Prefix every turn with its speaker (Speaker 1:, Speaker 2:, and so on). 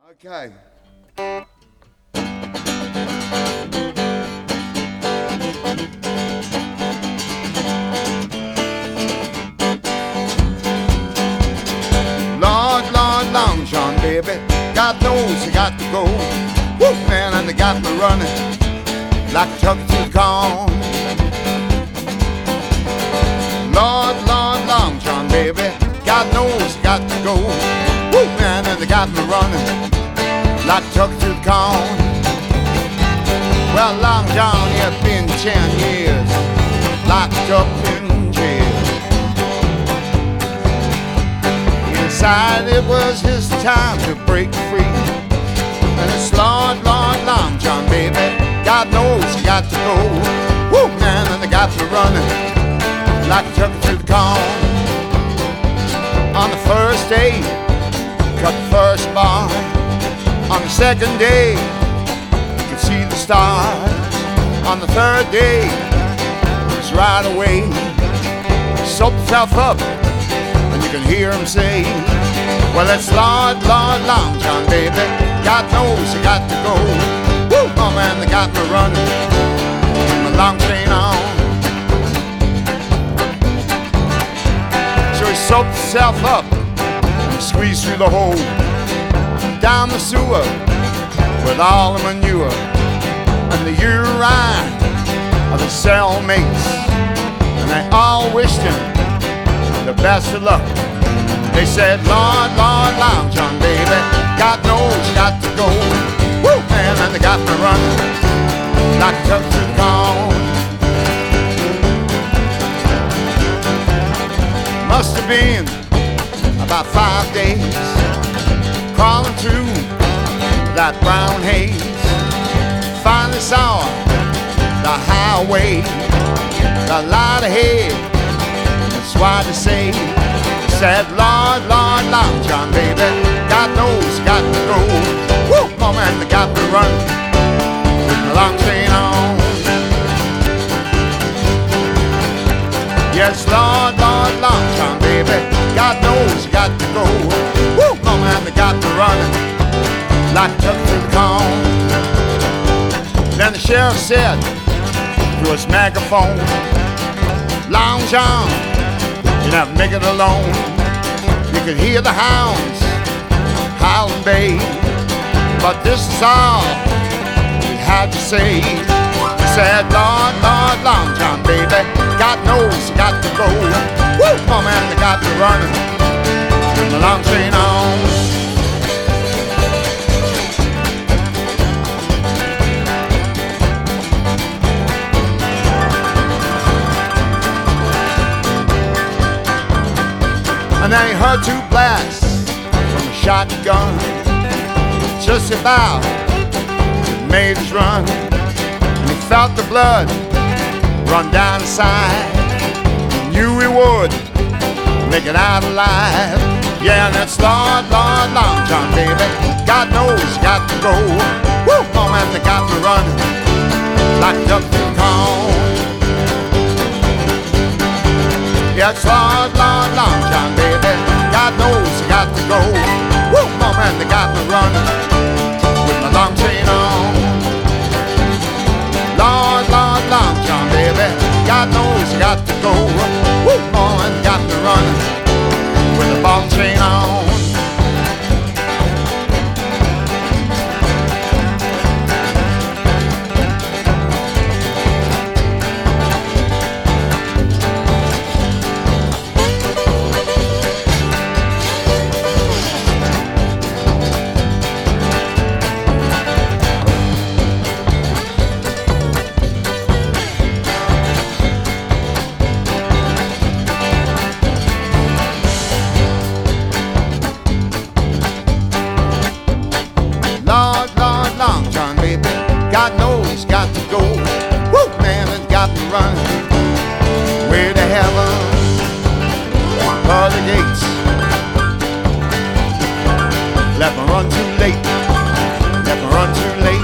Speaker 1: Okay. Lord, Lord, Long John, baby, God knows you got to go. Woo, man, and they got me running like a chuck to the corn. Lord, Lord, Long John, baby, God knows you got to go. Woo, man, and they got me running like a chuck to the corn. Well, Long John, you've been 10 years locked up in jail. Decided it was his time to break free. And it's Lord, Lord, Long John, baby, God knows you got to go. Woo, man, and they got me running like a turkey to the corn. On the first day, cut the first bar. On the second day, you can see the stars. On the third day, it's right away. Soap himself up, and you can hear him say, well, it's Lord, Lord, Long John, baby, God knows you got to go. Woo, oh man, they got me running with my long chain on. So he soaped himself up and squeezed through the hole, down the sewer with all the manure and the urine of the cellmates. And they all wished him the best of luck. They said, Lord, Lord, Long John, baby, God knows you got to go. Woo, man, and they got me running like a turkey to the corn. Must have been about 5 days crawling through that brown haze. Finally saw the highway, the light ahead. That's why they say, said, Lord, Lord, Long John, baby, God knows you got to go. Woo, oh man, they got me running with my long chain on. Yes, Lord, Lord, Long John, baby, God knows you got to go. Woo, oh man, they got me running like a turkey to the corn. Then the sheriff said through his megaphone, Long John, you never make it alone. You can hear the hounds howling, babe, but this is all he had to say. He said, Lord, Lord, Long John, baby, God knows you got to go. Woo, oh man, they got me running with my long chain on. And then he heard two blasts from a shotgun. Just about made his run, and he felt the blood run down his side. He knew he would make it out alive. Yeah, and it's Lord, Lord, Long John, baby, God knows you got to go. Woo, oh man, they got me running like a duck to the corn. Yeah, it's Lord, Lord, Long John, baby, God knows you got to go. Woo, oh man, they got me running with my long chain on. Lord, Lord, Long John, baby, God knows you got to go. Woo, oh man, they got me running with the long chain on. Lord, Lord, Long John, baby, God knows got to go. Woo, man, and got me running way to heaven, for the gates. Let me run too late, let me run too late.